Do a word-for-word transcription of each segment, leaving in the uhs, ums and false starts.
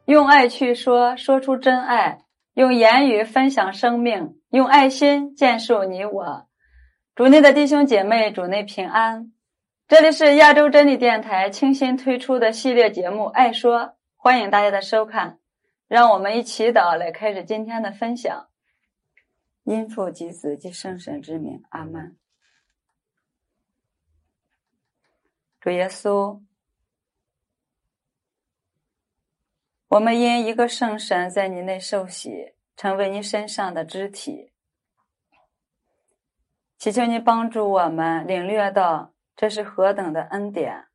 用爱去说，说出真爱，用言语分享生命，用爱心建树你我。主内的弟兄姐妹，主内平安。这里是亚洲真理电台倾心推出的系列节目爱说，欢迎大家的收看。让我们一祈祷来开始今天的分享。因父及子及圣神之名，阿们。主耶稣，我们因一个圣神在你内受洗，成为你身上的肢体，祈求你帮助我们领略到这是何等的恩典，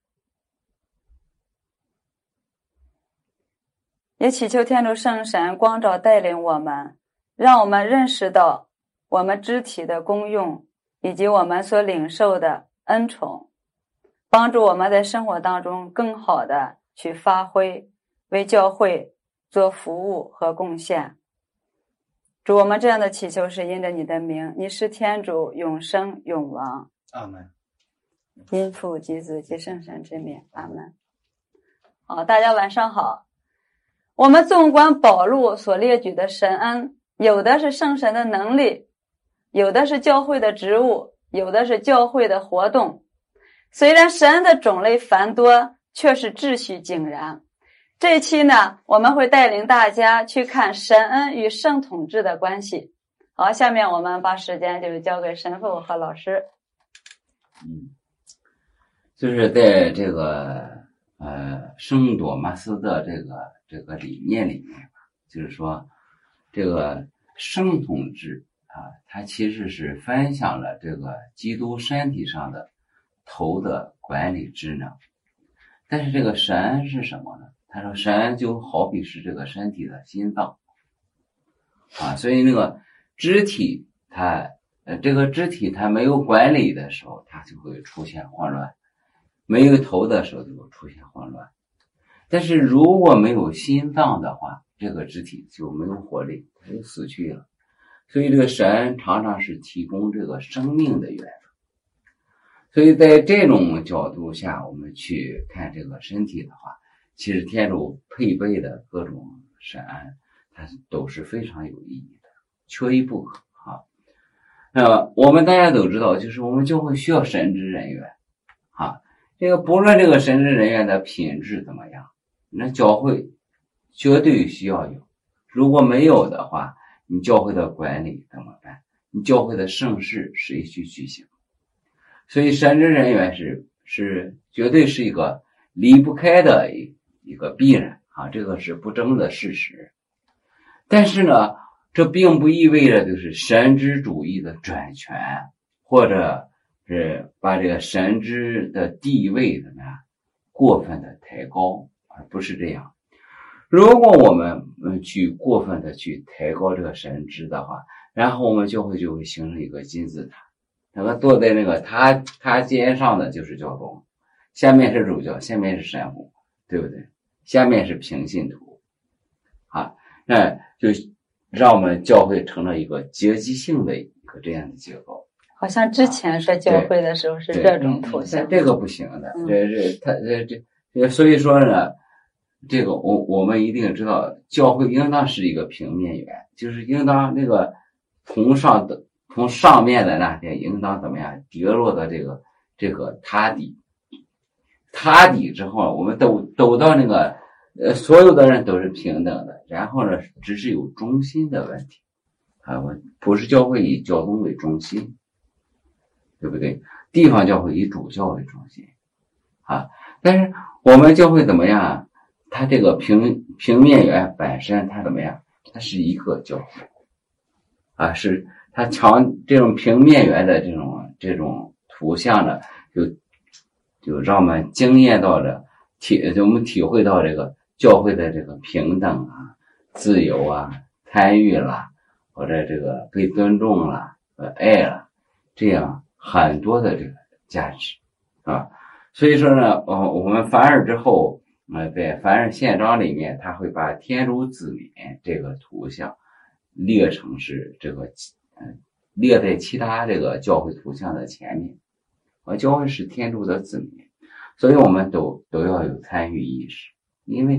也祈求天主圣神光照带领我们，让我们认识到我们肢体的功用以及我们所领受的恩宠，帮助我们在生活当中更好的去发挥，为教会做服务和贡献。主，我们这样的祈求是因着你的名，你是天主，永生永王。 阿们。 因父及子及圣神之名，阿们。好，大家晚上好。我们纵观保禄所列举的神恩，有的是圣神的能力，有的是教会的职务，有的是教会的活动。虽然神恩的种类繁多，却是秩序井然。这一期呢，我们会带领大家去看神恩与圣统制的关系。好，下面我们把时间就交给神父和老师。 嗯，就是在这个呃圣多马斯的这个这个理念里面，就是说这个圣统制啊，它其实是分享了这个基督身体上的头的管理职能。但是这个神是什么呢？他说神就好比是这个身体的心脏啊，所以那个肢体它呃这个肢体它没有管理的时候，它就会出现混乱，没有头的时候就会出现混乱。但是如果没有心脏的话，这个肢体就没有活力，它就死去了。所以这个神常常是提供这个生命的源头。所以在这种角度下，我们去看这个身体的话，其实天主配备的各种神恩，它都是非常有意义的，缺一不可啊。呃，我们大家都知道，就是我们教会需要神职人员啊。这个不论这个神职人员的品质怎么样，那教会绝对需要有。如果没有的话，你教会的管理怎么办？你教会的圣事谁去举行？所以神职人员是是绝对是一个离不开的一一个必然啊，这个是不争的事实。但是呢，这并不意味着就是神职主义的专权，或者是把这个神职的地位怎么样过分的抬高，而不是这样。如果我们嗯去过分的去抬高这个神职的话，然后我们教会就会形成一个金字塔。那个坐在那个塔塔尖上的就是教宗，下面是主教，下面是神父，对不对？下面是平信徒啊，那就让我们教会成了一个阶级性的一个这样的结构。 好像之前在教会的时候是这种图像， 这个不行的，这这他这这，所以说呢，这个我我们一定知道，教会应当是一个平面圆，就是应当那个从上的。从上面的那些应当怎么样跌落到这个这个塔底，塔底之后，我们都都到那个呃，所有的人都是平等的，然后呢，只是有中心的问题啊，我不是教会以教宗为中心，对不对？地方教会以主教为中心啊，但是我们教会怎么样？它这个平平面圆本身它怎么样？它是一个教会啊，是。它强这种平面圆的这种这种图像呢，就就让我们惊艳到了体，我们体会到这个教会的这个平等啊、自由啊、参与啦，或者这个被尊重啦、和爱啦，这样很多的这个价值啊。所以说呢，呃，我们凡尔之后，呃，在凡尔宪章里面，他会把天主子民这个图像列成是这个。嗯，列在其他这个教会图像的前面。我教会是天主的子民，所以我们都都要有参与意识，因为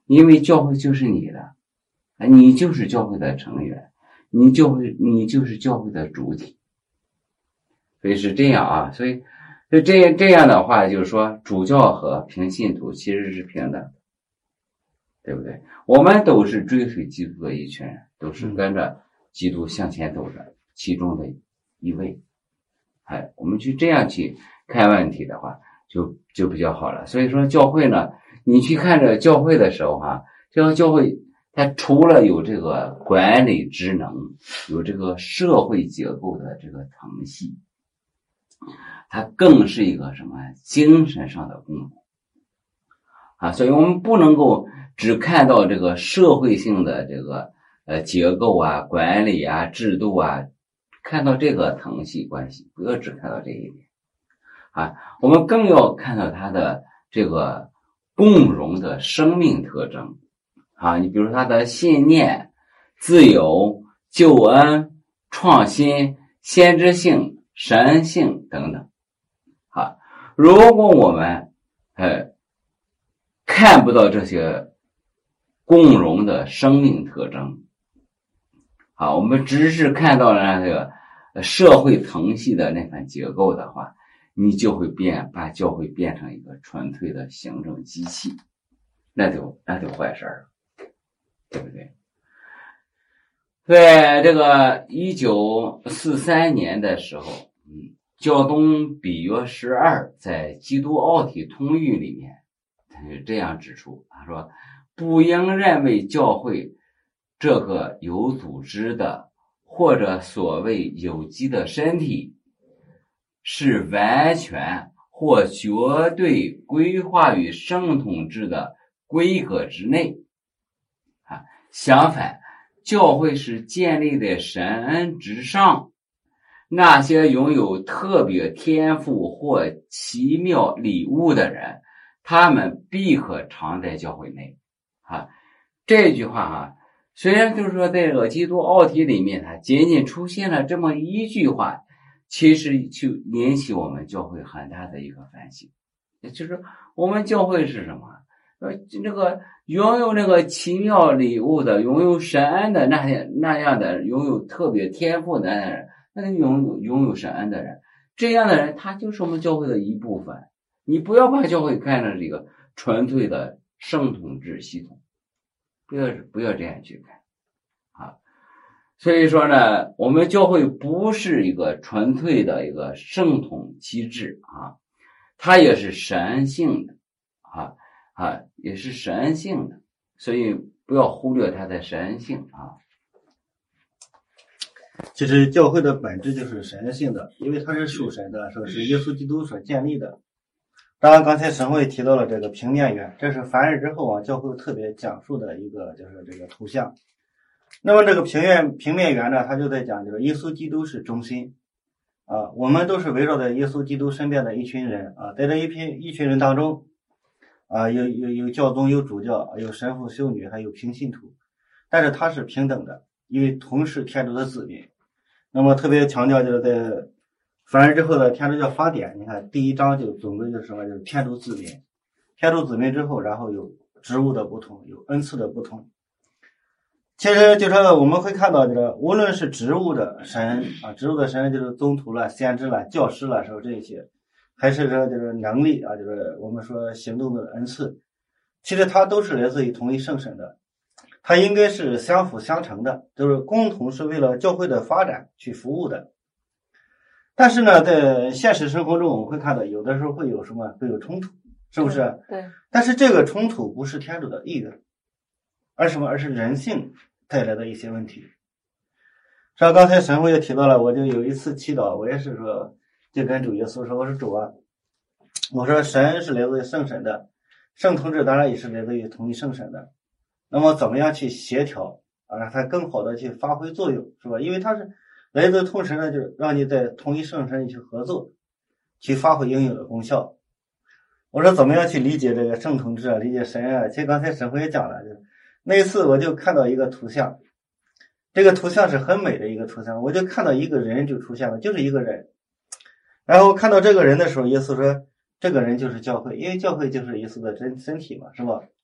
因为教会就是你的，你就是教会的成员，你就会你就是教会的主体。所以是这样啊，所以就这这样的话，就是说主教和平信徒其实是平等的，对不对？我们都是追随基督的一群人，都是跟着基督向前走的其中的一位。哎，我们去这样去看问题的话，就就比较好了。所以说教会呢，你去看这个教会的时候哈、啊，这个教会它除了有这个管理职能，有这个社会结构的这个层系，它更是一个什么精神上的共同啊，所以我们不能够只看到这个社会性的这个呃结构啊、管理啊、制度啊，看到这个层系关系，不要只看到这一点啊，我们更要看到它的这个共融的生命特征啊，你比如说它的信念、自由、救恩、创新、先知性、神性等等。啊，如果我们呃看不到这些共融的生命特征，啊，我们只是看到了那个社会层系的那份结构的话，你就会变把教会变成一个纯粹的行政机器，那就那就坏事了，对不对？在这个一九四三年的时候，嗯。教宗比约十二在《基督奥体通谕》里面这样指出，他说不应认为教会这个有组织的或者所谓有机的身体是完全或绝对规划于圣统制的规格之内啊，相反，教会是建立在神恩之上，那些拥有特别天赋或奇妙礼物的人，他们必可常在教会内啊。这句话啊，虽然就是说在这个基督奥体里面它仅仅出现了这么一句话，其实就引起我们教会很大的一个反省，也就是我们教会是什么？呃，那个拥有那个奇妙礼物的，拥有神恩的那些那样的，拥有特别天赋的人，那个拥有拥有神恩的人，这样的人他就是我们教会的一部分。你不要把教会看成这个纯粹的圣统制系统，不要不要这样去看啊。所以说呢，我们教会不是一个纯粹的一个圣统机制啊，它也是神性的啊啊，也是神性的，所以不要忽略它的神性啊。 其实教会的本质就是神性的，因为它是属神的，说是耶稣基督所建立的。当然刚才神会提到了这个平面园，这是凡日之后啊教会特别讲述的一个就是这个图像。那么这个平面平面园呢，他就在讲就是耶稣基督是中心啊，我们都是围绕在耶稣基督身边的一群人啊，在这一群一群人当中啊，有有有教宗，有主教，有神父、修女，还有平信徒，但是他是平等的，因为同是天主的子民。那么特别强调就是在凡日之后的天主教法典，你看第一章就总归就是什么，就是天主子民，天主子民之后，然后有职务的不同，有恩赐的不同。其实就是我们会看到，就是无论是职务的神啊，职务的神就是宗徒了、先知了、教师了，说这些，还是说就是能力啊，就是我们说行动的恩赐，其实它都是来自于同一圣神的，它应该是相辅相成的，就是共同是为了教会的发展去服务的。但是呢，在现实生活中，我们会看到有的时候会有什么，会有冲突，是不是？ 对。对， 但是这个冲突不是天主的意愿，而什么？而是人性带来的一些问题。像刚才神父也提到了，我就有一次祈祷，我也是说，就跟主耶稣说，我说主啊，我说神是来自于圣神的，圣统制当然也是来自于同一圣神的，那么怎么样去协调啊，让它更好的去发挥作用，是吧？因为它是来自同神呢，就是让你在同一圣神里去合作，去发挥应有的功效。我说怎么样去理解这个圣统制啊，理解神啊？其实刚才神父也讲了，就那一次我就看到一个图像，这个图像是很美的一个图像，我就看到一个人就出现了，就是一个人。然后看到这个人的时候，耶稣说这个人就是教会，因为教会就是耶稣的真身体嘛，是吧？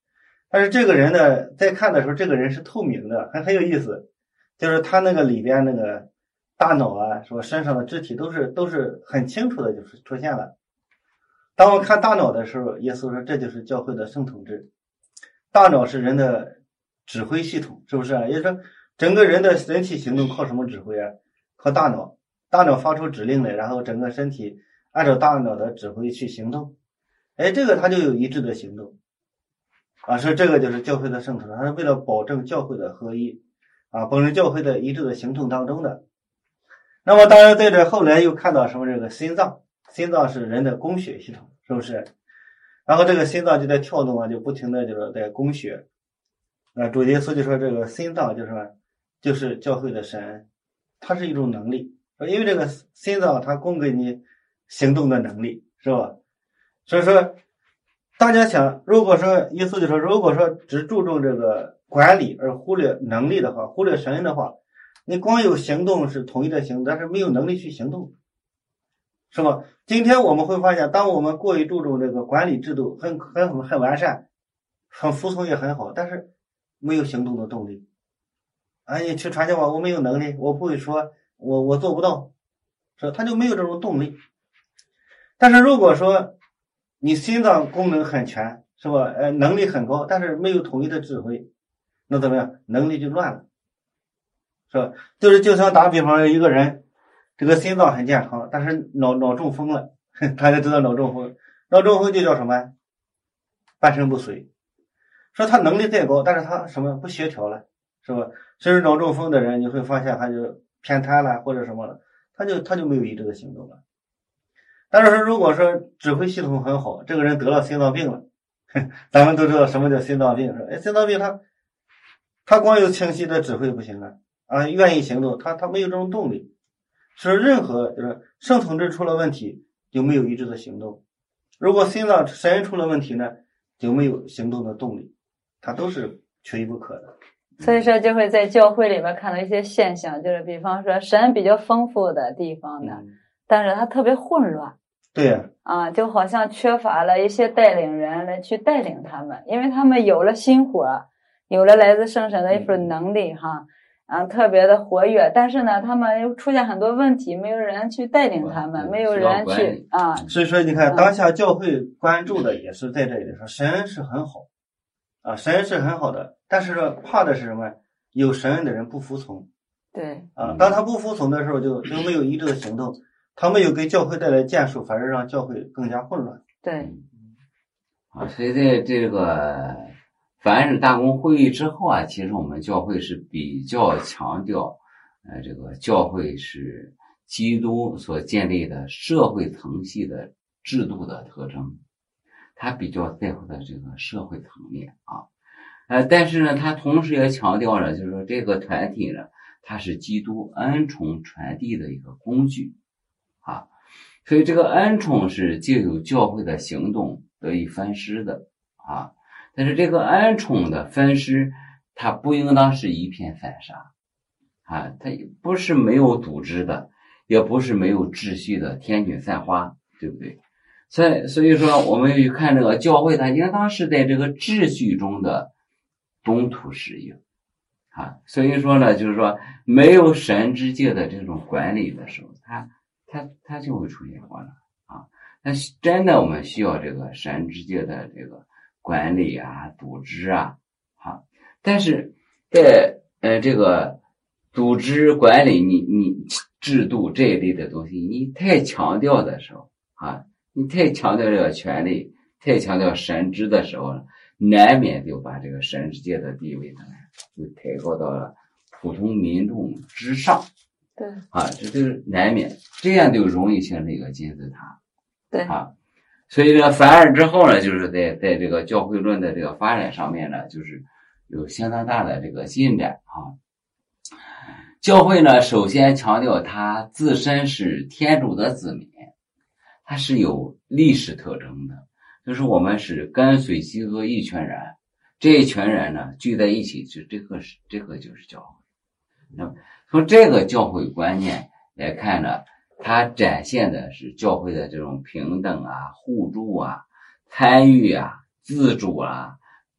但是这个人呢，在看的时候，这个人是透明的，还很有意思，就是他那个里边那个大脑啊，说身上的肢体都是都是很清楚的，就是出现了。当我们看大脑的时候，耶稣说这就是教会的圣统制。大脑是人的指挥系统，是不是啊？也就是说，整个人的人体行动靠什么指挥啊？靠大脑。大脑发出指令来，然后整个身体按照大脑的指挥去行动。哎，这个他就有一致的行动啊，所以这个就是教会的圣统，它是为了保证教会的合一啊，保证教会的一致的行动当中的。那么当然在这后来又看到什么这个心脏，心脏是人的供血系统，是不是？然后这个心脏就在跳动啊，就不停的就是在供血。那主耶稣就说这个心脏就是就是教会的神，它是一种能力，因为这个心脏它供给你行动的能力，是吧？所以说大家想，如果说耶稣就说，如果说只注重这个管理而忽略能力的话，忽略神的话，你光有行动是统一的行动，但是没有能力去行动，是吧？今天我们会发现，当我们过于注重这个管理制度，很很很完善，很服从也很好，但是没有行动的动力。哎，你去传教吧，我没有能力，我不会说，我我做不到，是吧？他就没有这种动力。但是如果说你心脏功能很全，是吧？呃，能力很高，但是没有统一的指挥，那怎么样？能力就乱了，是吧？就是就像打比方，一个人这个心脏很健康，但是脑脑中风了，大家知道脑中风，脑中风就叫什么？半身不遂。说他能力再高，但是他什么不协调了，是吧？甚至脑中风的人，你会发现他就偏瘫了或者什么了，他就他就没有一致的行动了。但是说如果说指挥系统很好，这个人得了心脏病了，咱们都知道什么叫心脏病，是吧？哎，心脏病他他光有清晰的指挥不行啊，啊，愿意行动，他他没有这种动力。是任何就是圣统制出了问题，就没有一致的行动。如果心脏神出了问题呢，就没有行动的动力，它都是缺一不可的。 所以说就会在教会里面看到一些现象，就是比方说神比较丰富的地方呢， 嗯、 但是它特别混乱。 对呀、 啊，啊，就好像缺乏了一些带领人来去带领他们，因为他们有了心火，有了来自圣神的一份能力哈，啊，特别的活跃，但是呢，他们又出现很多问题，没有人去带领他们，没有人去啊。 所以说，你看当下教会关注的也是在这里说，神是很好啊，神是很好的，但是说怕的是什么？有神的人不服从。 对啊，当他不服从的时候就，就就没有一致的行动。他没有给教会带来建树，反而让教会更加混乱。 对， 啊，所以在这个凡是大公会议之后啊，其实我们教会是比较强调，呃，这个教会是基督所建立的社会层系的制度的特征，他比较在乎的这个社会层面啊，呃，但是呢，他同时也强调了，就是说这个团体呢，它是基督恩宠传递的一个工具。啊，所以这个恩宠是借由教会的行动得以分施的啊，但是这个恩宠的分施，它不应当是一片散沙啊，它不是没有组织的，也不是没有秩序的天女散花，对不对？所以所以说，我们去看这个教会，它应当是在这个秩序中的中途适应啊，所以说呢，就是说没有神之界的这种管理的时候，它它它就会出现混乱啊！那真的我们需要这个神之界的这个管理啊、组织啊，哈。但是在呃这个组织管理、你你制度这一类的东西，你太强调的时候啊，你太强调这个权利，太强调神职的时候，难免就把这个神之界的地位呢，就抬高到了普通民众之上。 对啊，这就是难免，这样就容易形成一个金字塔。 对啊，所以这个反而之后呢，就是在在这个教会论的这个发展上面呢，就是有相当大的这个进展啊。教会呢，首先强调它自身是天主的子民，它是有历史特征的，就是我们是跟随基督一群人，这一群人呢聚在一起，就这个是这个就是教会。那么从这个教会观念来看呢，它展现的是教会的这种平等啊、互助啊、参与啊、自主啊、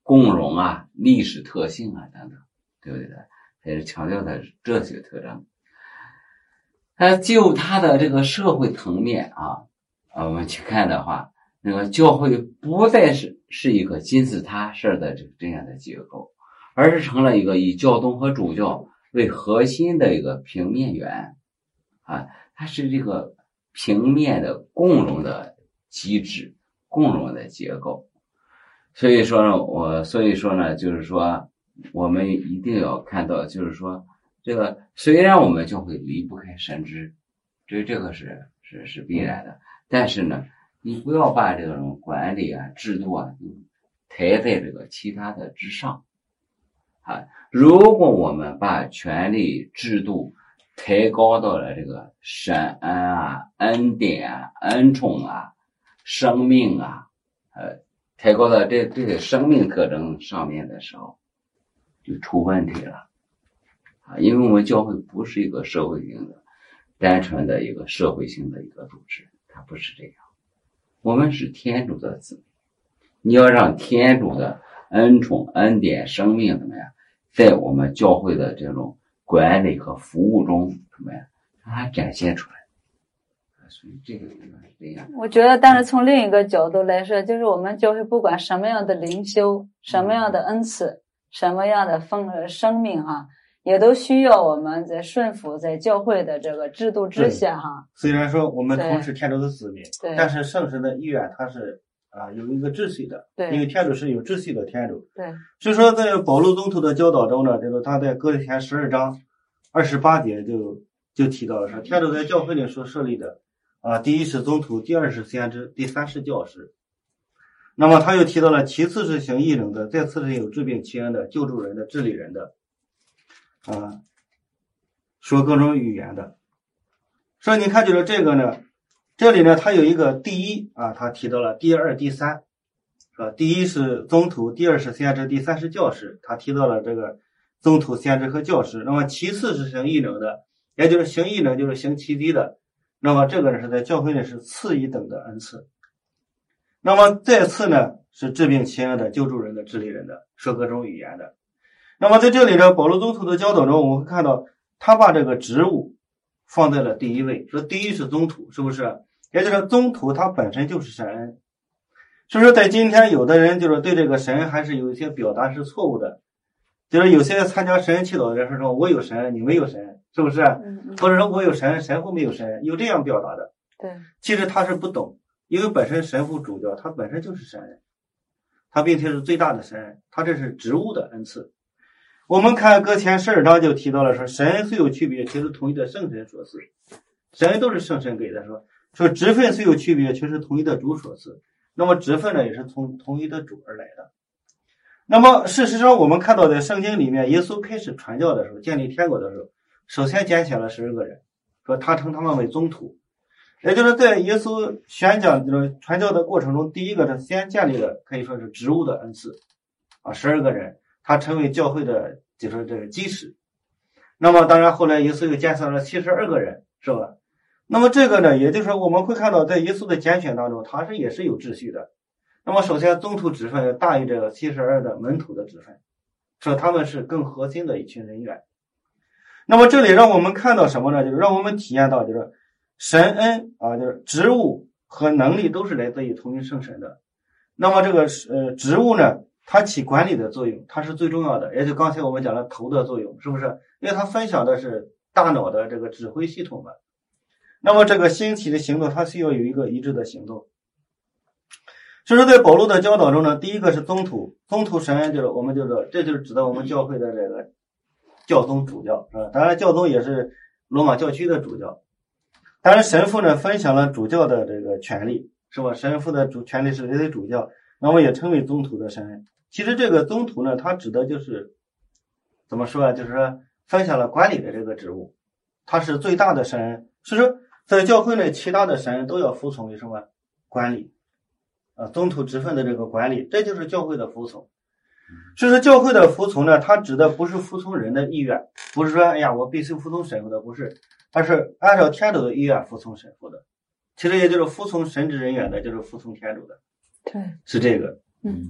共荣啊、历史特性啊等等，对不对？也是强调的这些特征。那就它的这个社会层面啊，我们去看的话，那个教会不再是是一个金字塔式的这这样的结构，而是成了一个以教宗和主教为核心的一个平面园啊，它是这个平面的共荣的机制、共荣的结构。所以说呢，我所以说呢，就是说我们一定要看到，就是说这个虽然我们教会离不开神职，这这个是是是必然的，但是呢，你不要把这种管理啊、制度啊抬在这个其他的之上啊。如果我们把权力制度抬高到了这个神恩啊、恩典啊、恩宠啊、生命啊，呃，抬高到这这些生命特征上面的时候，就出问题了啊！因为我们教会不是一个社会性的、单纯的一个社会性的一个组织，它不是这样。我们是天主的子民，你要让天主的恩宠、恩典、生命怎么样，在我们教会的这种管理和服务中怎么样，让它展现出来。所以这个地方是这样。 我觉得，但是从另一个角度来说，就是我们教会不管什么样的灵修、什么样的恩赐、什么样的风呃生命哈、啊，也都需要我们在顺服在教会的这个制度之下哈。 虽然说我们同是天主的子民，但是圣神的意愿它是啊有一个秩序的， 对， 因为天主是有秩序的天主。 对， 所以说在保禄宗徒的教导中呢，就是他在哥林前十二章二十八节就就提到了说，天主在教会里所设立的啊，第一是宗徒，第二是先知，第三是教师。那么他又提到了，其次是行义人的，再次是有治病祈恩的、救助人的、治理人的，啊，说各种语言的。所以你看，就是这个呢，这里呢，他有一个第一啊，他提到了第二、第三，啊，第一是宗徒，第二是先知，第三是教师，他提到了这个宗徒、先知和教师。那么其次是行义人的，也就是行义人就是行奇迹的。那么这个呢是在教会里是次一等的恩赐。那么再次呢是治病祈恩的、救助人的、治理人的、说各种语言的。那么在这里呢，保禄宗徒的教导中，我们会看到他把这个职务放在了第一位，说第一是宗徒，是不是？也就是宗徒他本身就是神恩。所以说在今天有的人就是对这个神还是有一些表达是错误的，就是有些参加神恩祈祷的人是说我有神，你没有神，是不是？或者说我有神，神父没有神，有这样表达的。 对， 其实他是不懂，因为本身神父主教他本身就是神人，他并且是最大的神人，他这是职务的恩赐。我们看哥前十二章就提到了说，神虽有区别，却是同一的圣神所赐。神都是圣神给的，说说职分虽有区别，却是同一的主所赐。那么职分呢，也是从同一的主而来的。那么事实上，我们看到在圣经里面，耶稣开始传教的时候，建立天国的时候，首先拣选了十二个人，说他称他们为宗徒，也就是在耶稣宣讲就是传教的过程中，第一个他先建立了可以说是职务的恩赐啊，十二个人，他成为教会的就是这个基石。那么当然后来耶稣又拣选了七十二个人，是吧？那么这个呢，也就是说我们会看到在耶稣的拣选当中，他是也是有秩序的。那么首先宗徒职分要大于这个七十二的门徒的职分，说他们是更核心的一群人员。那么这里让我们看到什么呢？就是让我们体验到就是神恩啊，就是职务和能力都是来自于同一圣神的。那么这个呃职务呢，它起管理的作用，它是最重要的，也就刚才我们讲了头的作用，是不是？因为它分享的是大脑的这个指挥系统嘛。那么这个兴起的行动，它需要有一个一致的行动。所以说在保禄的教导中呢，第一个是宗徒，宗徒神恩就是我们就说，这就是指的我们教会的这个教宗主教，是吧？当然教宗也是罗马教区的主教。当然神父呢分享了主教的这个权利，是吧？神父的主权利是为主教，那么也称为宗徒的神恩。其实这个宗徒呢，它指的就是怎么说啊？就是说分享了管理的这个职务，它是最大的神恩。所以说在教会内其他的神恩都要服从于什么管理啊？宗徒职分的这个管理，这就是教会的服从。所以说教会的服从呢，它指的不是服从人的意愿，不是说哎呀我必须服从神父的，不是，它是按照天主的意愿服从神父的。其实也就是服从神职人员的，就是服从天主的。 对， 是这个。 嗯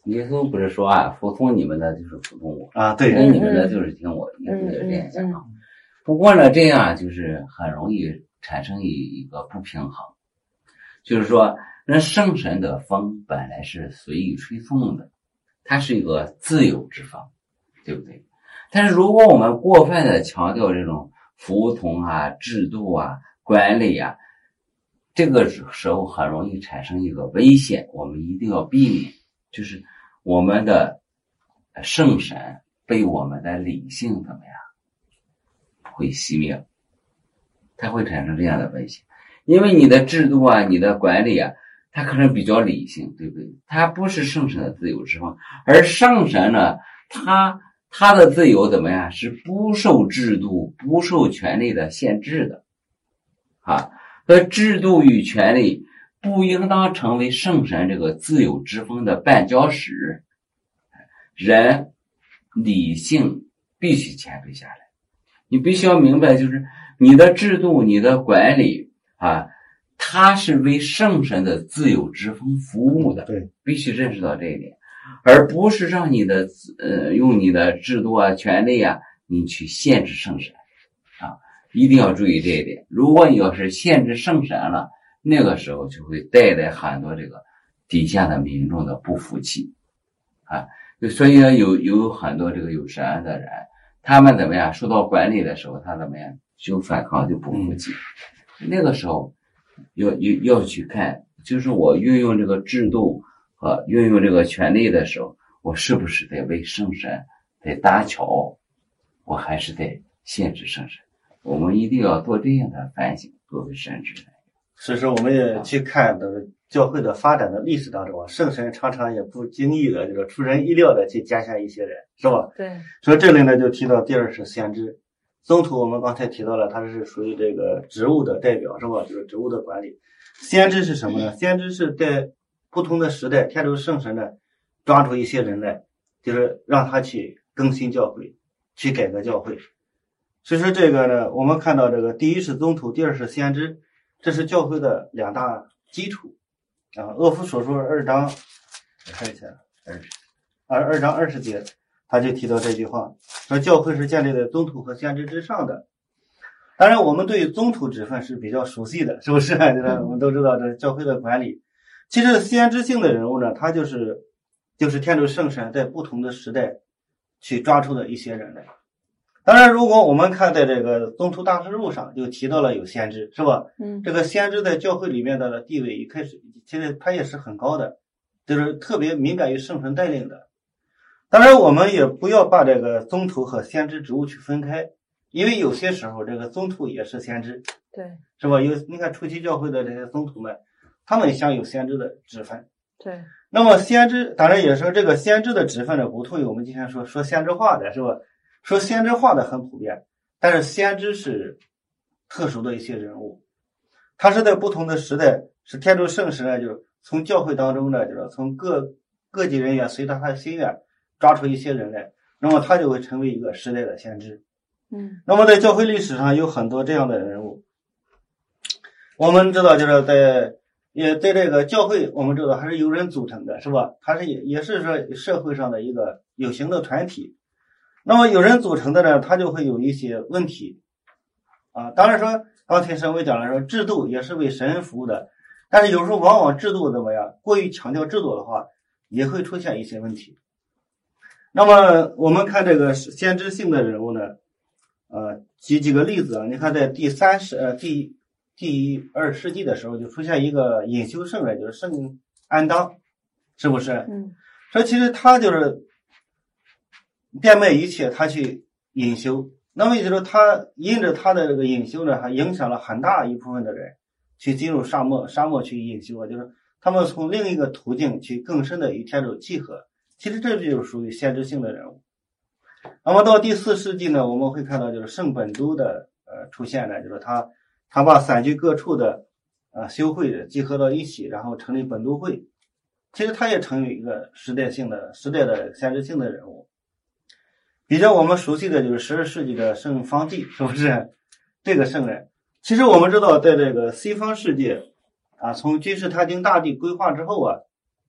耶稣不是说啊，服从你们的就是服从我啊，对， 听你们的就是听我，耶稣就这样讲。不过呢，这样就是很容易产生一一个不平衡，就是说，那圣神的风本来是随意吹送的，它是一个自由之风，对不对？但是如果我们过分的强调这种服从啊、制度啊、管理啊，这个时候很容易产生一个危险，我们一定要避免，就是我们的圣神被我们的理性怎么样会熄灭，它会产生这样的危险。因为你的制度啊、你的管理啊，它可能比较理性，对不对？它不是圣神的自由之风，而圣神呢，它它的自由怎么样？是不受制度、不受权力的限制的啊。和制度与权力不应当成为圣神这个自由之风的绊脚石，人理性必须谦卑下来。你必须要明白，就是你的制度、你的管理啊，它是为圣神的自由之风服务的， 对， 必须认识到这一点，而不是让你的呃用你的制度啊、权利啊，你去限制圣神啊，一定要注意这一点。如果你要是限制圣神了，那个时候就会带来很多这个底下的民众的不服气啊。所以呢，有有很多这个有神的人，他们怎么样受到管理的时候，他怎么样就反抗，就不服气。嗯、那个时候要要要去看，就是我运用这个制度和运用这个权利的时候，我是不是在为圣神在搭桥，我还是在限制圣神？我们一定要做这样的反省，作为神职人员。 所以说，我们也去看的教会的发展的历史当中，圣神常常也不经意的，就是出人意料的去拣选一些人，是吧？ 对。 所以这里呢，就提到第二是先知。宗徒我们刚才提到了，它是属于这个职务的代表，是吧？就是职务的管理。先知是什么呢？先知是在不同的时代，天主圣神呢抓住一些人来，就是让他去更新教会，去改革教会。所以说这个呢，我们看到这个第一是宗徒，第二是先知，这是教会的两大基础啊。厄弗所说二章，我看一下，二二二章二十节，他就提到这句话，说教会是建立在宗徒和先知之上的。当然，我们对宗徒职分是比较熟悉的，是不是？我们都知道这教会的管理。其实先知性的人物呢，他就是就是天主圣神在不同的时代去抓出的一些人来。当然，如果我们看在这个宗徒大事录上，就提到了有先知，是吧？ 嗯， 这个先知在教会里面的地位一开始，其实他也是很高的，就是特别敏感于圣神带领的。当然，我们也不要把这个宗徒和先知职务去分开，因为有些时候这个宗徒也是先知， 对， 是吧？有你看初期教会的这些宗徒们，他们享有先知的职分。 对， 那么先知当然也是这个先知的职分呢，不同于我们今天说说先知化的，是吧？说先知化的很普遍，但是先知是特殊的一些人物，他是在不同的时代，是天主圣神呢，就是从教会当中呢，就是从各各级人员随着他的心愿抓出一些人来，那么他就会成为一个时代的先知。 嗯， 那么在教会历史上有很多这样的人物，我们知道就是在也在这个教会，我们知道还是由人组成的，是吧？它是也也是说社会上的一个有形的团体。那么有人组成的呢，他就会有一些问题啊。当然说，刚才神伟讲了说，制度也是为神服务的，但是有时候往往制度怎么样，过于强调制度的话，也会出现一些问题。那么我们看这个先知性的人物呢，呃，举几个例子啊。你看，在第三世呃第第二世纪的时候，就出现一个隐修圣人，就是圣安当，是不是？ 嗯， 说其实他就是变卖一切，他去隐修。那么也就是说，他因着他的这个隐修呢，还影响了很大一部分的人去进入沙漠，沙漠去隐修啊，就是他们从另一个途径去更深的与天主契合。其实这就是属于先知性的人物。那么到第四世纪呢，我们会看到就是圣本笃的呃出现呢，就是他他把散居各处的呃修会集合到一起，然后成立本笃会。其实他也成为一个时代性的时代的先知性的人物。比较我们熟悉的就是十二世纪的圣方济，是不是？这个圣人，其实我们知道，在这个西方世界啊，从君士坦丁大帝规划之后啊，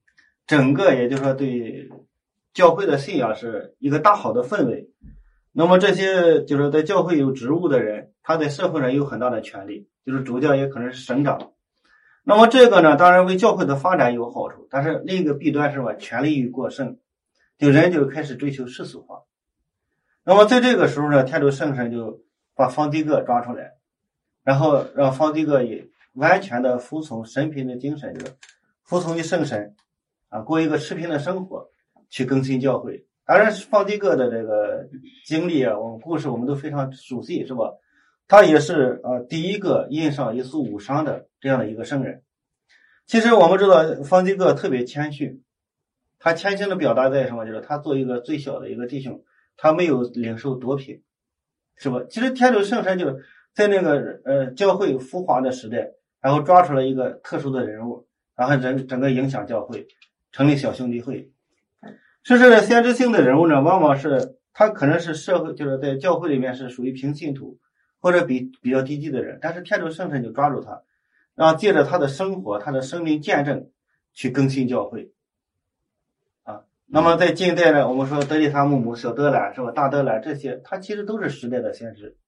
整个也就是说对教会的信仰是一个大好的氛围。那么这些就是在教会有职务的人，他在社会上有很大的权利，就是主教也可能是省长。那么这个呢，当然为教会的发展有好处，但是另一个弊端是什么？权力欲过剩，就人就开始追求世俗化。那么在这个时候呢，天主圣神就把方济各抓出来，然后让方济各也完全的服从神品的精神，就是服从于圣神啊，过一个持平的生活，去更新教会。当然方济各的这个经历啊，我们故事我们都非常熟悉，是吧？他也是呃第一个印上耶稣五伤的这样的一个圣人。其实我们知道方济各特别谦逊，他谦逊的表达在什么？就是他做一个最小的一个弟兄，他没有领受夺品，是吧？其实天主圣神就是在那个呃教会浮华的时代，然后抓出了一个特殊的人物，然后整整个影响教会，成立小兄弟会。其实先知性的人物呢，往往是他可能是社会就是在教会里面是属于平信徒或者比比较低级的人，但是天主圣神就抓住他，然后借着他的生活他的生命见证去更新教会啊。那么在近代呢，我们说德里塔木姆、小德兰是吧，大德兰这些，他其实都是时代的先知。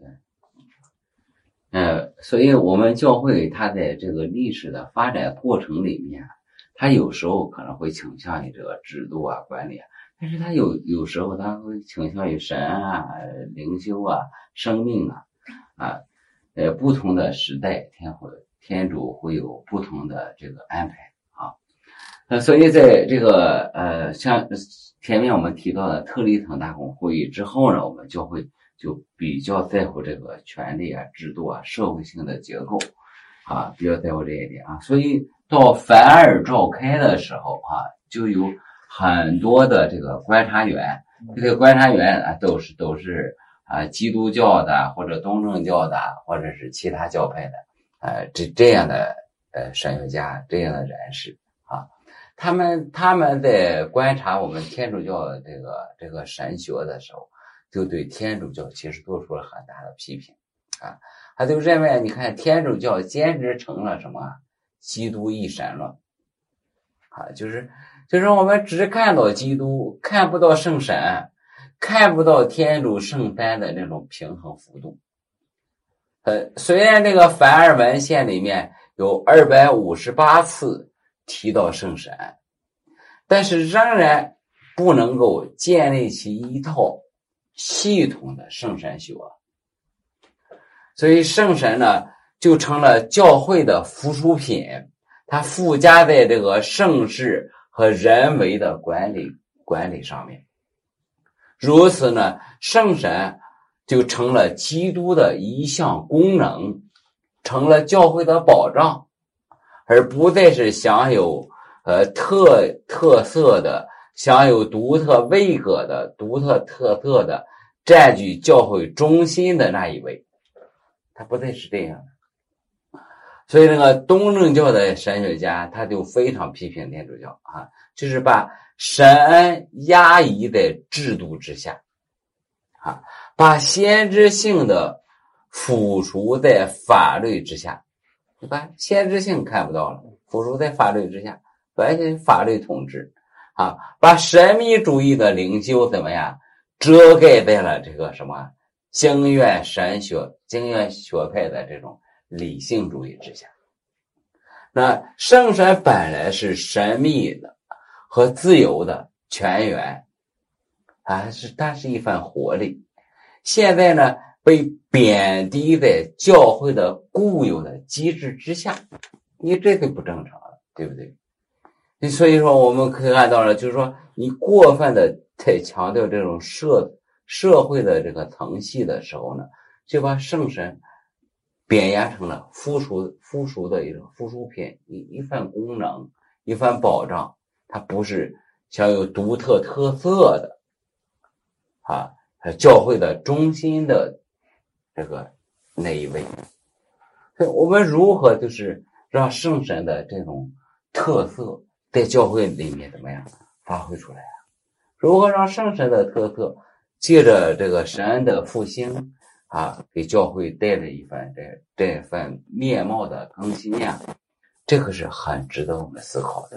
呃，所以我们教会它在这个历史的发展过程里面，它有时候可能会倾向于这个制度啊、管理啊，但是它有有时候它会倾向于神啊、灵修啊、生命啊啊，呃，不同的时代，天会天主会有不同的这个安排啊。呃，所以在这个呃，像前面我们提到的特里滕大公会议之后呢，我们教会就比较在乎这个权力啊、制度啊、社会性的结构啊，比较在乎这一点啊。所以到凡尔召开的时候啊，就有很多的这个观察员，这个观察员啊都是都是啊基督教的或者东正教的或者是其他教派的呃这这样的呃神学家这样的人士啊，他们他们在观察我们天主教的这个这个神学的时候，就对天主教其实做出了很大的批评啊，他就认为你看天主教简直成了什么基督一神论啊，就是就是我们只看到基督，看不到圣神，看不到天主圣三的那种平衡幅度。呃，虽然这个梵二文献里面有二百五十八次提到圣神，但是仍然不能够建立起一套系统的圣神学，所以圣神呢就成了教会的附属品，它附加在这个圣事和人为的管理管理上面。如此呢，圣神就成了基督的一项功能，成了教会的保障，而不再是享有呃特特色的、享有独特位格的、独特特色的占据教会中心的那一位，他不再是这样的。所以那个东正教的神学家他就非常批评天主教啊，就是把神恩压抑在制度之下啊，把先知性的附属在法律之下，对吧？先知性看不到了，附属在法律之下，完全法律统治啊，把神秘主义的灵修怎么样遮盖在了这个什么经院神学、经院学派的这种理性主义之下。那圣神本来是神秘的和自由的泉源啊，是它是一番活力，现在呢被贬低在教会的固有的机制之下，你这就不正常了，对不对？所以说我们可以看到了，就是说你过分的在强调这种社社会的这个层系的时候呢，就把圣神贬压成了附属附属的一种附属品，一一份功能，一份保障，它不是享有独特特色的啊，教会的中心的这个那一位。我们如何就是让圣神的这种特色在教会里面怎么样发挥出来啊？如何让圣神的特色借着这个神恩的复兴啊，给教会带来一份这这份面貌的更新呀？这个是很值得我们思考的。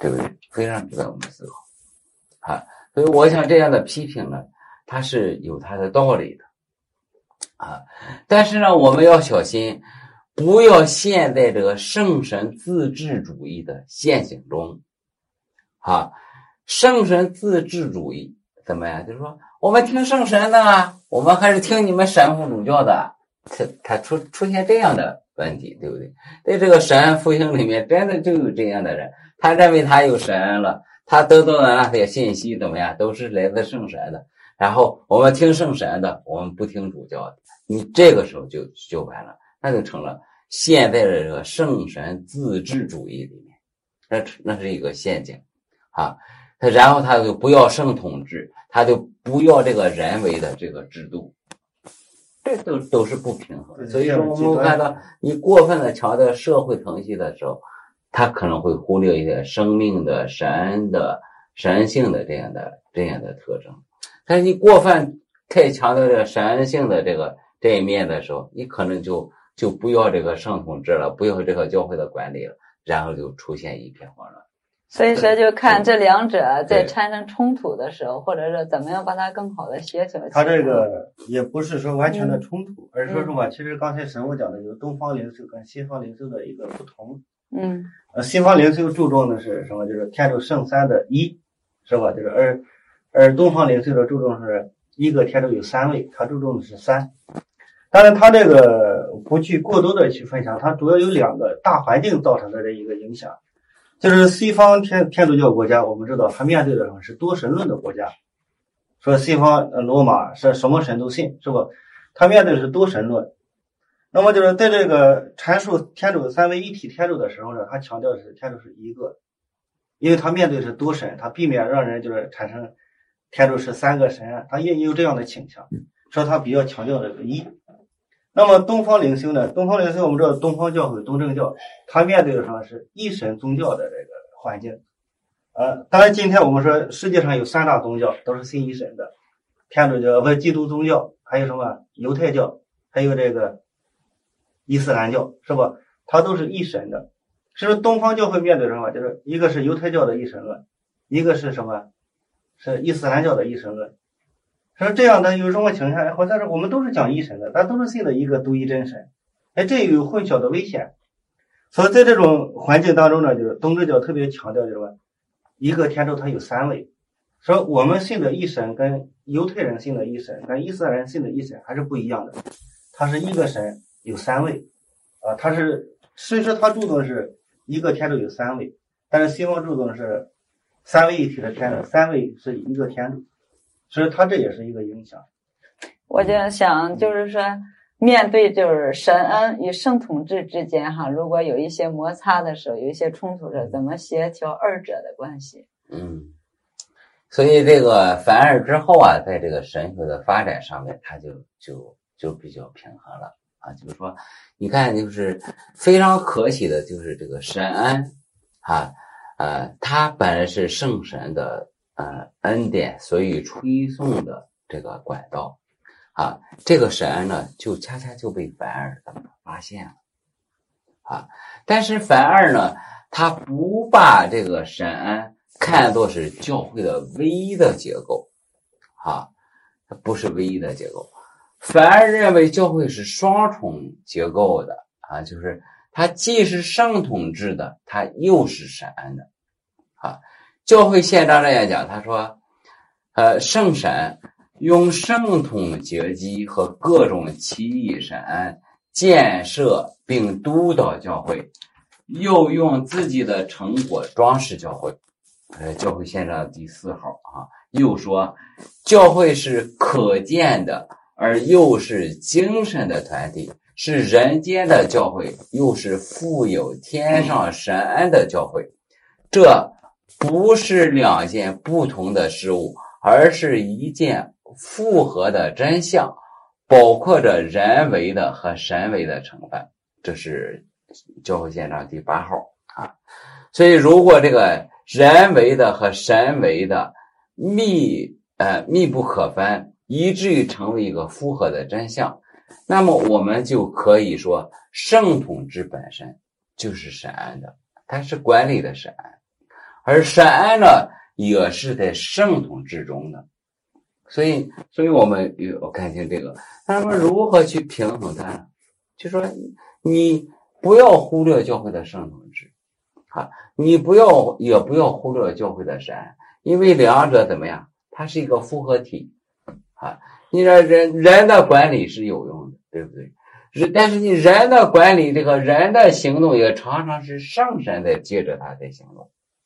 对不对？非常值得我们思考啊。所以我想这样的批评呢，它是有它的道理的啊。但是呢，我们要小心，不要陷在这个圣神自治主义的陷阱中啊。圣神自治主义怎么样？就是说，我们听圣神的，我们还是听你们神父主教的，它它出出现这样的问题，对不对？在这个神安复兴里面，真的就有这样的人，他认为他有神了，他得到的那些信息怎么样，都是来自圣神的。然后我们听圣神的，我们不听主教的，你这个时候就就完了，那就成了陷在了这个圣神自治主义里面，那那是一个陷阱啊。然后他就不要圣统制，他就不要这个人为的这个制度，这都都是不平衡的。所以说我们看到你过分的强调社会层级的时候，他可能会忽略一些生命的神的神性的这样的这样的特征。但是你过分太强调这个神性的这个这一面的时候，你可能就就不要这个圣统制了，不要这个教会的管理了，然后就出现一片混乱。 所以说，就看这两者在产生冲突的时候，或者是怎么样把它更好的协调起来。 它这个也不是说完全的冲突，嗯、而是说什么？其实刚才神父讲的就是东方灵修跟西方灵修的一个不同。 嗯， 呃，西方灵修注重的是什么？就是天主圣三的一，是吧？就是而而东方灵修的注重是一个天主有三位，它注重的是三。当然，它这个不去过多的去分享，它主要有两个大环境造成的这一个影响。就是西方天天主教国家，我们知道他面对的是多神论的国家，说西方罗马是什么神都信，是吧？他面对的是多神论。那么就是在这个阐述天主三位一体天主的时候呢，他强调的是天主是一个，因为他面对的是多神，他避免让人就是产生天主是三个神，他也有这样的倾向，说他比较强调这个一。那么东方灵修呢？东方灵修我们知道，东方教会东正教，它面对的什么是一神宗教的这个环境。呃，当然今天我们说世界上有三大宗教都是信一神的，天主教不基督宗教，还有什么犹太教，还有这个伊斯兰教，是吧？它都是一神的。所以说东方教会面对什么？就是一个是犹太教的一神论，一个是什么？是伊斯兰教的一神论。说这样的有什么情况？好像是我们都是讲一神的，咱都是信的一个独一真神，哎，这有混淆的危险。所以在这种环境当中呢，就是东正教特别强调就是说，一个天主它有三位，说我们信的一神跟犹太人信的一神跟伊斯兰人信的一神还是不一样的，它是一个神有三位啊，它是虽说它注重的是一个天主有三位，但是西方注重的是三位一体的天主，三位是一个天主。所以它这也是一个影响。 我就想就是说，面对就是神恩与圣统制之间哈，如果有一些摩擦的时候，有一些冲突的时候，怎么协调二者的关系？ 嗯，所以这个梵二之后啊，在这个神学的发展上面，它就就就比较平衡了啊。就是说，你看，就是非常可喜的，就是这个神恩啊，呃，它本来是圣神的。呃，恩典所以吹送的这个管道啊，这个神恩呢，就恰恰就被梵二他们发现了啊。但是梵二呢，他不把这个神恩看作是教会的唯一的结构啊，它不是唯一的结构。梵二认为教会是双重结构的啊，就是它既是圣统制的，它又是神恩的啊。教会宪章这样讲，他说，呃，圣神用圣统结基和各种奇异神恩建设并督导教会，又用自己的成果装饰教会。呃，教会宪章第四号啊，又说，教会是可见的，而又是精神的团体，是人间的教会，又是富有天上神恩的教会。这不是两件不同的事物，而是一件复合的真相，包括着人为的和神为的成分。这是教会宪章第八号啊。所以如果这个人为的和神为的密呃密不可分，以至于成为一个复合的真相，那么我们就可以说圣统制本身就是神恩的，它是管理的神恩。 而神呢也是在圣统之中的。所以所以我们有看清这个，那么如何去平衡它呢？就说你不要忽略教会的圣统制啊，你不要也不要忽略教会的神，因为两者怎么样，它是一个复合体啊。你说人人的管理是有用的，对不对？但是你人的管理，这个人的行动也常常是圣神在接着他在行动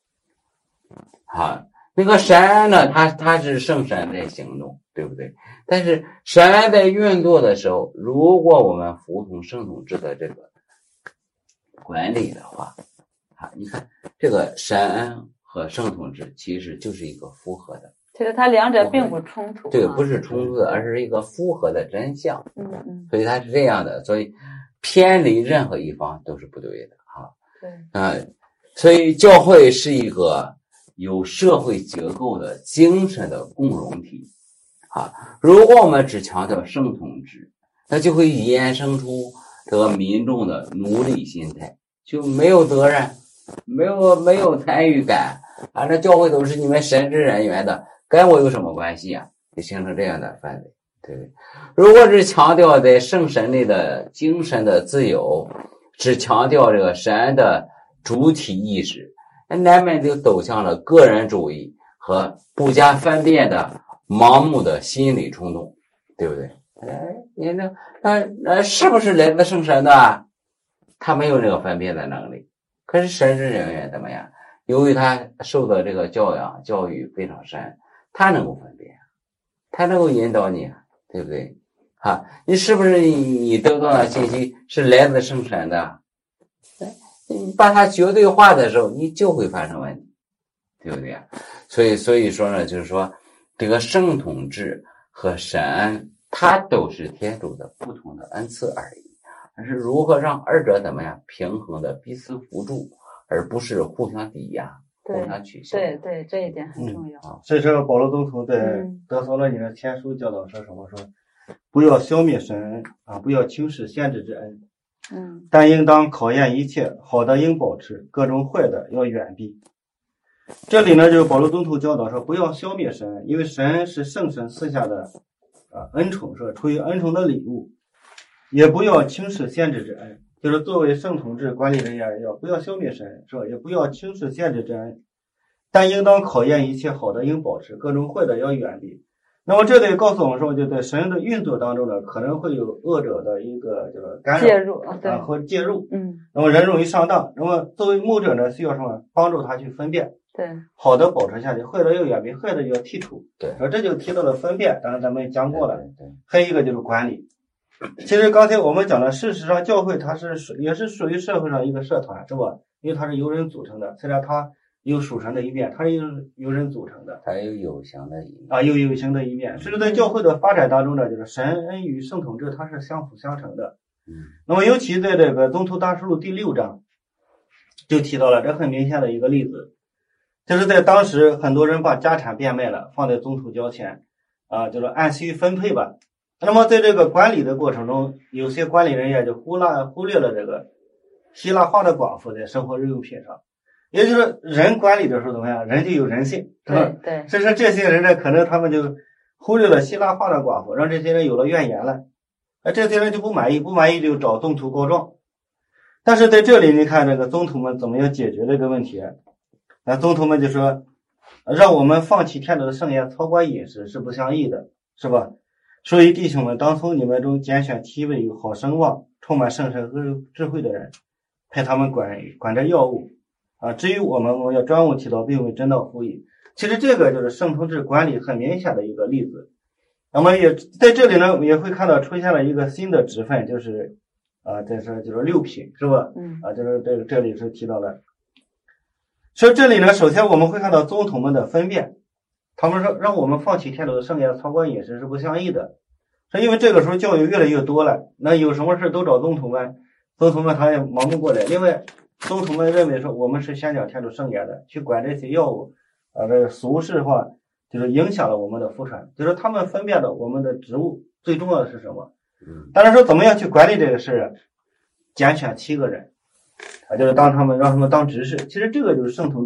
啊。那个神呢，他他是圣神在行动，对不对？但是神在运作的时候，如果我们服从圣统制的这个管理的话啊，你看这个神和圣统制其实就是一个复合的， 其实它两者并不冲突， 这个不是冲突的，而是一个复合的真相。 嗯嗯， 所以它是这样的，所以偏离任何一方都是不对的啊。 对啊、呃，所以教会是一个有社会结构的精神的共融体啊。如果我们只强调圣统制，那就会衍生出这个民众的奴隶心态，就没有责任，没有没有参与感啊。那教会都是你们神职人员的，跟我有什么关系啊？就形成这样的氛围，对不对？如果是强调在圣神内的精神的自由，只强调这个神的主体意识，那难免就走向了个人主义和不加分辨的盲目的心理冲动，对不对？哎，你那那那是不是来自圣神的？他没有这个分辨的能力。可是神职人员怎么样？由于他受的这个教养教育非常深，他能够分辨，他能够引导你，对不对？啊，你是不是你你得到的信息是来自圣神的？你把它绝对化的时候，你就会发生问题，对不对啊？所以所以说呢，就是说这个圣统制和神，它都是天主的不同的恩赐而已，而是如何让二者怎么样平衡的彼此辅助，而不是互相抵押、互相取消。 对对，这一点很重要。 嗯、所以说，保罗宗徒在得撒罗尼迦前书教导说什么？说不要消灭神啊，不要轻视先知之恩。 嗯， 但应当考验一切，好的应保持，各种坏的要远避。这里呢，就是保罗宗徒教导说，不要消灭神，因为神是圣神赐下的啊恩宠，是出于恩宠的礼物。也不要轻视先知之恩，就是作为圣统制管理人员，要不要消灭神，是吧？也不要轻视先知之恩，但应当考验一切，好的应保持，各种坏的要远避。那么这里告诉我们说，就在神的运作当中呢，可能会有恶者的一个这个干扰、 介入对啊和介入， 嗯， 那么人容易上当。那么作为牧者呢，需要什么？帮助他去分辨， 对， 好的保持下去，坏的要远避，坏的要剔除。 对， 说这就提到了分辨，当然咱们也讲过了。 对对对， 还有一个就是管理。其实刚才我们讲了，事实上教会它是属也是属于社会上一个社团，是吧？因为它是由人组成的，虽然它有属神的一面，它是由由人组成的， 它有有形的一面啊，有有形的一面。所以在教会的发展当中呢，就是神恩与圣统制它是相辅相成的。 嗯， 那么尤其在这个宗徒大事录第六章就提到了，这很明显的一个例子，就是在当时很多人把家产变卖了，放在宗徒脚前，啊，就是按需分配吧。那么在这个管理的过程中，有些管理人员就忽略忽略了这个希腊化的寡妇在生活日用品上。也就是人管理的时候怎么样，人就有人性，是吧？ 对对。 所以说这些人呢，可能他们就忽略了希腊化的寡妇，让这些人有了怨言了。而这些人就不满意，不满意就找宗徒告状。但是在这里，你看这个宗徒们怎么样解决这个问题？那宗徒们就说，让我们放弃天主的圣言，操管饮食是不相宜的，是吧？所以弟兄们，当从你们中拣选体位有好声望、充满圣神和智慧的人，派他们管管着药物。啊，至于我们，我要专务祈祷，并为真道服役。其实这个就是圣统制管理很明显的一个例子。那么也在这里呢，也会看到出现了一个新的职分，就是啊，这是就是六品，是吧？ 嗯， 啊，就是这个这里是提到了。所以这里呢，首先我们会看到宗徒们的分辨，他们说让我们放弃天主的圣言，操管饮食是不相宜的。是因为这个时候教育越来越多了，那有什么事都找宗徒们，宗徒们他也忙不过来。另外，宗徒们认为说我们是宣讲天主圣言的，去管这些药物，啊，这个俗世化就是影响了我们的福传，就是他们分辨的我们的职务最重要的是什么？ 嗯， 当然说怎么样去管理这个事，拣选七个人，啊，就是当他们让他们当执事。其实这个就是圣统制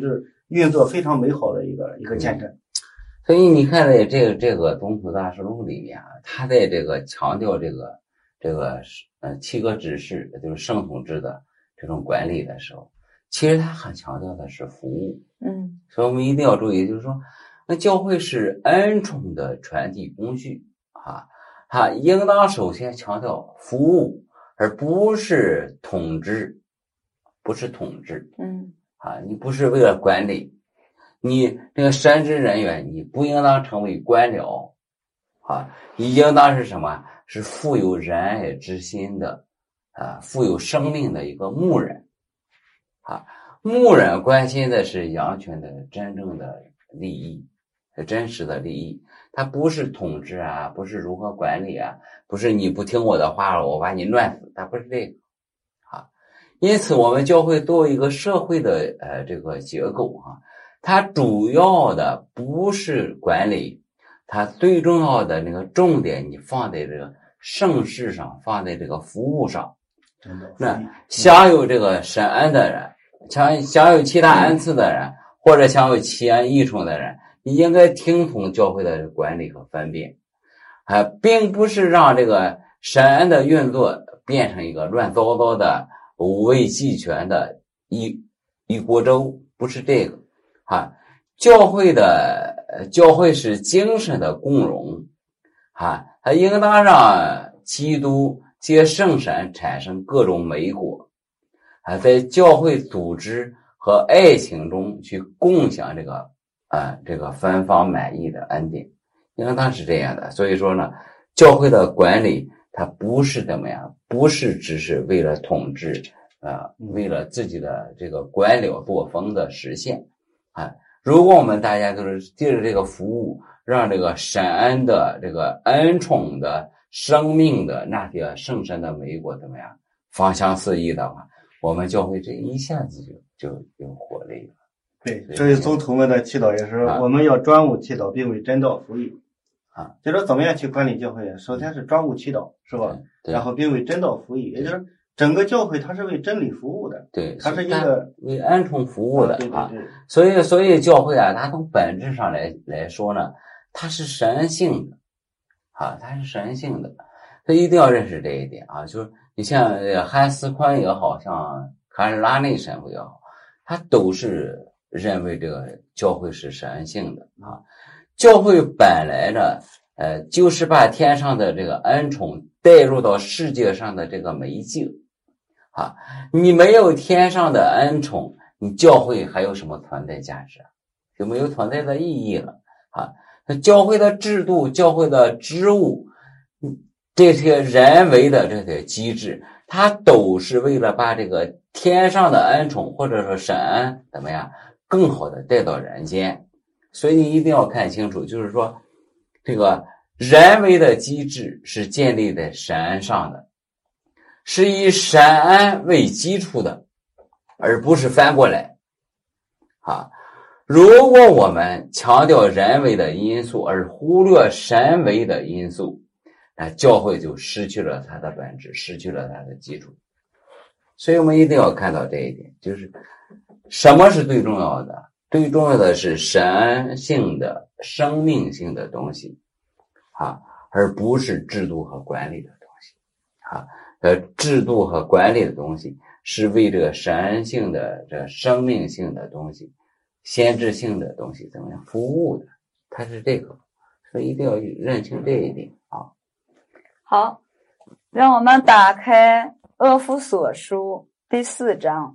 运作非常美好的一个一个见证。 所以你看在这个这个宗徒大师录里面啊，他在这个强调这个这个呃七个指示，就是圣统制的这种管理的时候，其实他很强调的是服务。 嗯， 所以我们一定要注意，就是说，那教会是恩宠的传递工序啊，它应当首先强调服务，而不是统治，不是统治。 嗯， 啊，你不是为了管理。你这个神职人员，你不应当成为官僚，啊，你应当是什么？是富有仁爱之心的，啊，富有生命的一个牧人，啊，牧人关心的是羊群的真正的利益，真实的利益，他不是统治啊，不是如何管理啊，不是你不听我的话了，我把你乱死，他不是这个，啊，因此我们教会作为一个社会的呃这个结构啊。它主要的不是管理，它最重要的那个重点你放在这个圣事上，放在这个服务上。那享有这个神恩的人，享享有其他恩赐的人，或者享有奇恩异宠的人，你应该听从教会的管理和分辨，啊，并不是让这个神恩的运作变成一个乱糟糟的无畏集权的一一锅粥，不是这个。啊，教会的教会是精神的共融，啊，它应当让基督借圣神产生各种美果，啊，在教会组织和爱情中去共享这个啊这个芬芳满意的恩典，应当是这样的。所以说呢，教会的管理它不是怎么样，不是只是为了统治，啊，为了自己的这个官僚作风的实现。啊，如果我们大家都是借着这个服务，让这个神恩的这个恩宠的生命的那些圣神的美果怎么样芳香四溢的话，我们教会这一下子就就有活力了。 对，所以宗徒们的祈祷也是，啊，我们要专务祈祷，并为真道服役。啊，就说怎么样去管理教会？首先是专务祈祷，是吧？然后并为真道服役，也就是整个教会它是为真理服务的， 对， 它是一个为恩宠服务的， 啊，对对对。 所以，所以教会啊，它从本质上来来说呢，它是神性的，啊，它是神性的，所以一定要认识这一点啊。就是你像汉斯宽也好，像卡尔拉内神父也好，他都是认为这个教会是神性的啊。教会本来呢，呃，就是把天上的这个恩宠带入到世界上的这个媒介。啊，你没有天上的恩宠，你教会还有什么存在价值？就没有存在的意义了啊！教会的制度、教会的职务，这些人为的这些机制，它都是为了把这个天上的恩宠或者说神恩怎么样更好的带到人间。所以你一定要看清楚，就是说这个人为的机制是建立在神恩上的，是以神恩为基础的，而不是翻过来啊！如果我们强调人为的因素而忽略神为的因素，那教会就失去了它的本质，失去了它的基础。所以我们一定要看到这一点，就是什么是最重要的？最重要的是神性的、生命性的东西啊，而不是制度和管理的东西啊。呃，制度和管理的东西是为这个神性的、这生命性的东西、先知性的东西怎么样服务的？它是这个，所以一定要认清这一点啊。 好，让我们打开《阿弗所书》第四章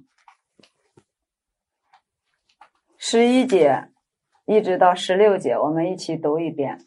十一节一直到十六节，我们一起读一遍。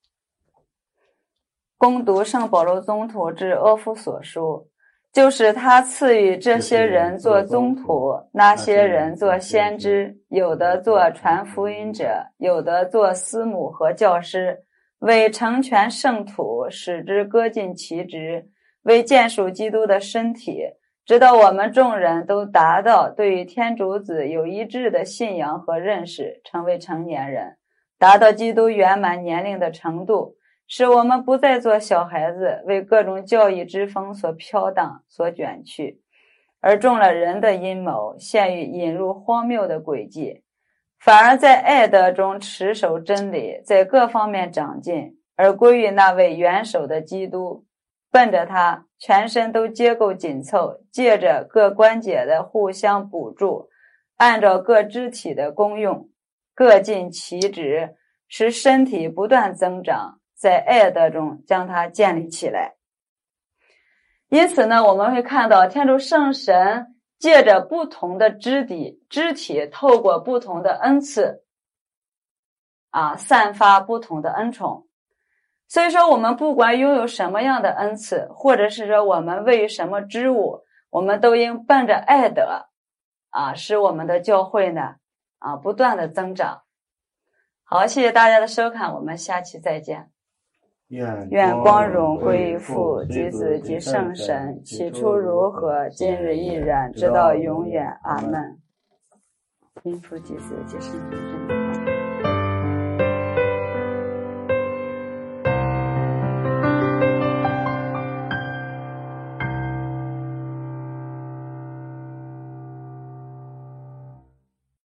攻读圣保罗宗徒之阿弗所书，就是他赐予这些人做宗徒，那些人做先知，有的做传福音者，有的做司母和教师，为成全圣徒，使之各尽其职，为建属基督的身体，直到我们众人都达到对于天主子有一致的信仰和认识，成为成年人，达到基督圆满年龄的程度，使我们不再做小孩子，为各种教义之风所飘荡、所卷去，而中了人的阴谋，陷于引入荒谬的诡计。 反而在爱德中持守真理，在各方面长进，而归于那位元首的基督，奔着他全身都结构紧凑，借着各关节的互相补助，按照各肢体的功用，各尽其职，使身体不断增长，在爱德中将它建立起来。因此呢，我们会看到天主圣神借着不同的肢体肢体透过不同的恩赐啊，散发不同的恩宠。所以说我们不管拥有什么样的恩赐，或者是说我们位于什么职务，我们都应奔着爱德啊，使我们的教会呢啊不断的增长。好，谢谢大家的收看，我们下期再见。 愿愿光荣归于父及子及圣神，起初如何，今日亦然，直到永远。阿门。因父及子及圣神。